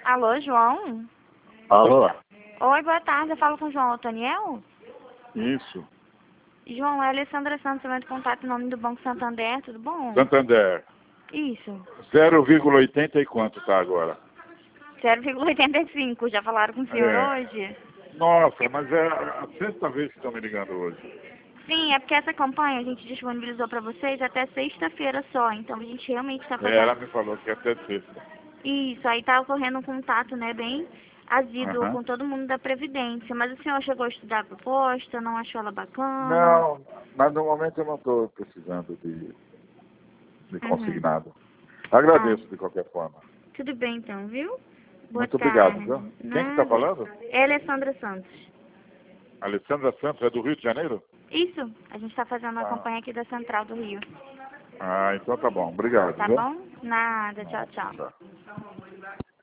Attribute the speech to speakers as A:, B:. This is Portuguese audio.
A: Alô, João?
B: Alô?
A: Oi, boa tarde. Eu falo com o João Otoniel?
B: Isso.
A: João, é a Alessandra Santos, eu entro em contato em nome do Banco Santander, tudo bom?
B: Santander.
A: Isso.
B: 0,80 e quanto tá agora?
A: 0,85. Já falaram com o senhor
B: É.
A: hoje?
B: Nossa, mas é a sexta vez que estão me ligando hoje.
A: Sim, é porque essa campanha a gente disponibilizou para vocês até sexta-feira só, então a gente realmente está
B: Ela
A: fazendo
B: me falou que é até sexta.
A: isso. Aí tá ocorrendo um contato, né, bem assíduo
B: Aham.
A: com todo mundo da Previdência. Mas o senhor chegou a estudar a proposta, não achou ela bacana?
B: Não, mas no momento eu não estou precisando de
A: Uhum.
B: consignado.
A: Ah,
B: Agradeço de qualquer forma.
A: tudo bem então, viu? Boa
B: Muito obrigado,
A: tarde.
B: viu? Quem que está
A: Nada.
B: falando?
A: É Alessandra Santos.
B: Alessandra Santos, é do Rio de Janeiro?
A: Isso, a gente está fazendo uma
B: Ah,
A: campanha aqui da Central do Rio.
B: então tá bom. Obrigado,
A: Tá
B: viu?
A: bom? Nada, tchau,
B: Ah,
A: tchau.
B: tchau.